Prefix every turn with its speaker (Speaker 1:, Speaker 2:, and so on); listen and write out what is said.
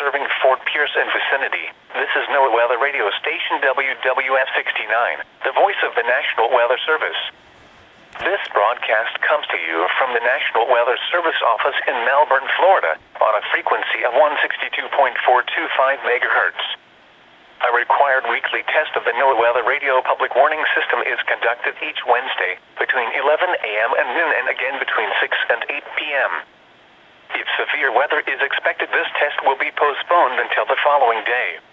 Speaker 1: serving Fort Pierce and vicinity. This is NOAA Weather Radio Station WWF 69, the voice of the National Weather Service. This broadcast comes to you from the National Weather Service office in Melbourne, Florida, on a frequency of 162.425 megahertz. A required weekly test of the NOAA Weather Radio Public Warning System is conducted each Wednesday between 11 a.m. and noon and again between 6 and 8 p.m. If severe weather is expected, this test will be postponed until the following day.